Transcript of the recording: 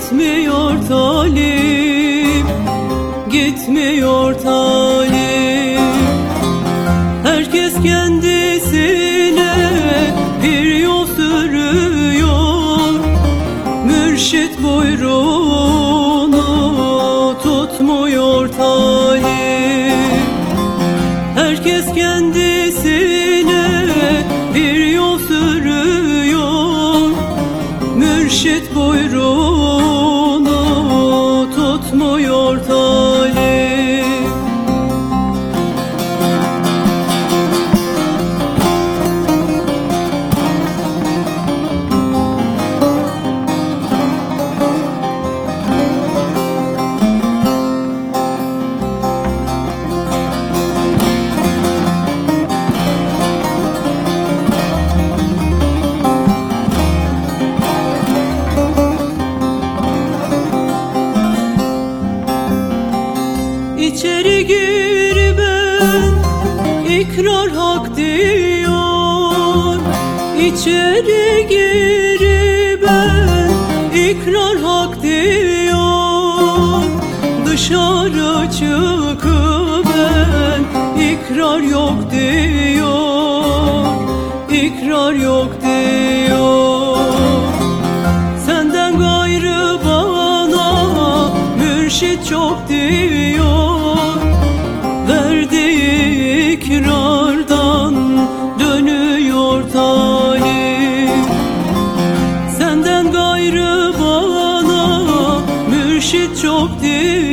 gitmiyor talim, gitmiyor talim. Herkes kendisine bir yol sürüyor, mürşit buyruğunu tutmuyor talim. Herkes kendisine bir yol sürüyor, mürşit buyruğunu tutmuyor talim. İçeri gir ben, ikrar hak diyor. İçeri gir ben, ikrar hak diyor. Dışarı çık ben, ikrar yok diyor, ikrar yok diyor. Senden gayrı bana mürşit çok diyor. Verdiği ikrardan dönüyor talim. Senden gayrı bana mürşit çok diyor.